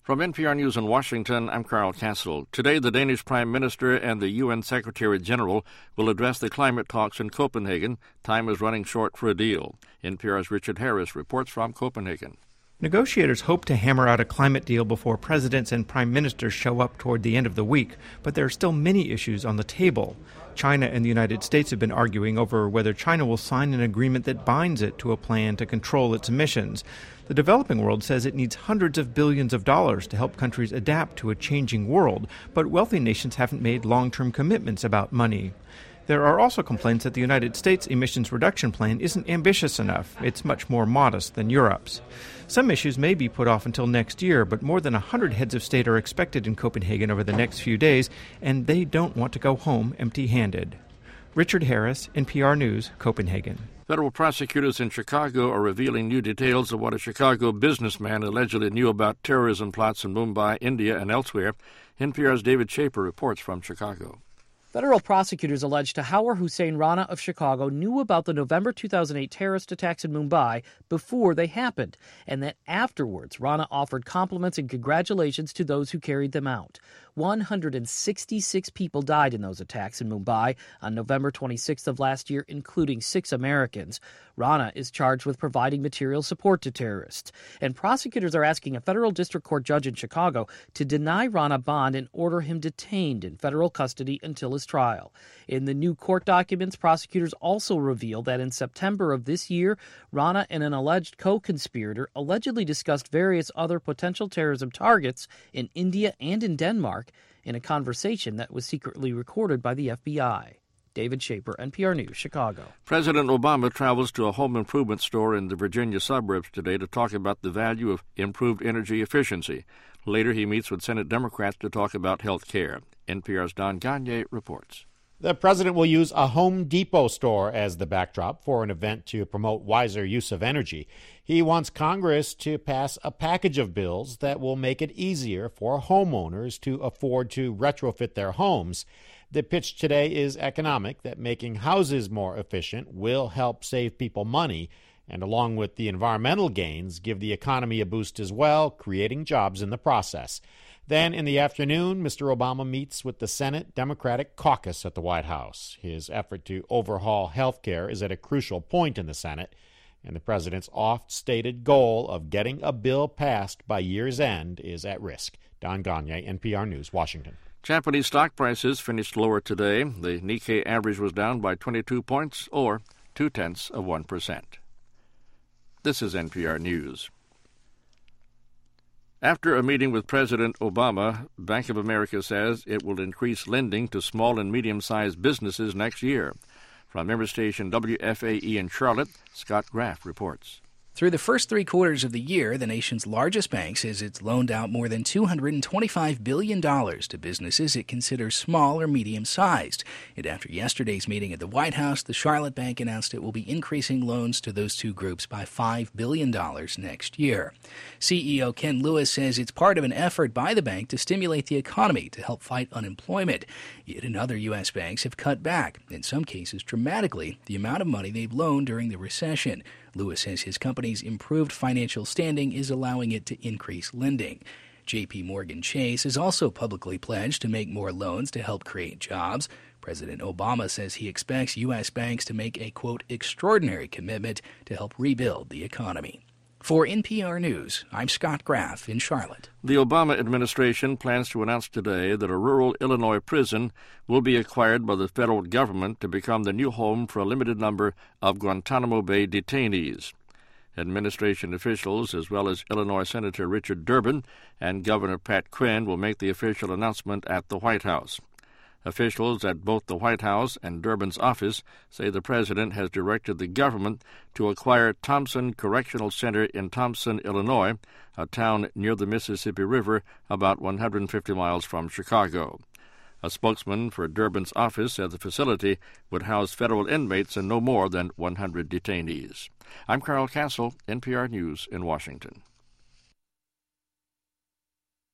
From NPR News in Washington, I'm Carl Castle. Today, the Danish Prime Minister and the UN Secretary-General will address the climate talks in Copenhagen. Time is running short for a deal. NPR's Richard Harris reports from Copenhagen. Negotiators hope to hammer out a climate deal before presidents and prime ministers show up toward the end of the week, but there are still many issues on the table. China and the United States have been arguing over whether China will sign an agreement that binds it to a plan to control its emissions. The developing world says it needs hundreds of billions of dollars to help countries adapt to a changing world, but wealthy nations haven't made long-term commitments about money. There are also complaints that the United States emissions reduction plan isn't ambitious enough. It's much more modest than Europe's. Some issues may be put off until next year, but more than 100 heads of state are expected in Copenhagen over the next few days, and they don't want to go home empty-handed. Richard Harris, NPR News, Copenhagen. Federal prosecutors in Chicago are revealing new details of what a Chicago businessman allegedly knew about terrorism plots in Mumbai, India, and elsewhere. NPR's David Schaper reports from Chicago. Federal prosecutors allege Tahour Hussein Rana of Chicago knew about the November 2008 terrorist attacks in Mumbai before they happened, and that afterwards Rana offered compliments and congratulations to those who carried them out. 166 people died in those attacks in Mumbai on November 26th of last year, including 6 Americans. Rana is charged with providing material support to terrorists, and prosecutors are asking a federal district court judge in Chicago to deny Rana bond and order him detained in federal custody until his trial. In the new court documents, prosecutors also reveal that in September of this year, Rana and an alleged co-conspirator allegedly discussed various other potential terrorism targets in India and in Denmark in a conversation that was secretly recorded by the FBI. David Schaper, NPR News, Chicago. President Obama travels to a home improvement store in the Virginia suburbs today to talk about the value of improved energy efficiency. Later, he meets with Senate Democrats to talk about health care. NPR's Don Gagne reports. The president will use a Home Depot store as the backdrop for an event to promote wiser use of energy. He wants Congress to pass a package of bills that will make it easier for homeowners to afford to retrofit their homes. The pitch today is economic, that making houses more efficient will help save people money, and along with the environmental gains, give the economy a boost as well, creating jobs in the process. Then in the afternoon, Mr. Obama meets with the Senate Democratic caucus at the White House. His effort to overhaul health care is at a crucial point in the Senate, and the president's oft-stated goal of getting a bill passed by year's end is at risk. Don Gagne, NPR News, Washington. Japanese stock prices finished lower today. The Nikkei average was down by 22 points, or 0.2%. This is NPR News. After a meeting with President Obama, Bank of America says it will increase lending to small and medium-sized businesses next year. From member station WFAE in Charlotte, Scott Graff reports. Through the first 3 quarters of the year, the nation's largest bank says it's loaned out more than $225 billion to businesses it considers small or medium-sized. And after yesterday's meeting at the White House, the Charlotte Bank announced it will be increasing loans to those two groups by $5 billion next year. CEO Ken Lewis says it's part of an effort by the bank to stimulate the economy to help fight unemployment. Yet other U.S. banks have cut back, in some cases dramatically, the amount of money they've loaned during the recession. Lewis says his company's improved financial standing is allowing it to increase lending. J.P. Morgan Chase has also publicly pledged to make more loans to help create jobs. President Obama says he expects U.S. banks to make a, quote, extraordinary commitment to help rebuild the economy. For NPR News, I'm Scott Graff in Charlotte. The Obama administration plans to announce today that a rural Illinois prison will be acquired by the federal government to become the new home for a limited number of Guantanamo Bay detainees. Administration officials, as well as Illinois Senator Richard Durbin and Governor Pat Quinn, will make the official announcement at the White House. Officials at both the White House and Durbin's office say the president has directed the government to acquire Thompson Correctional Center in Thompson, Illinois, a town near the Mississippi River about 150 miles from Chicago. A spokesman for Durbin's office said the facility would house federal inmates and no more than 100 detainees. I'm Carl Castle, NPR News in Washington.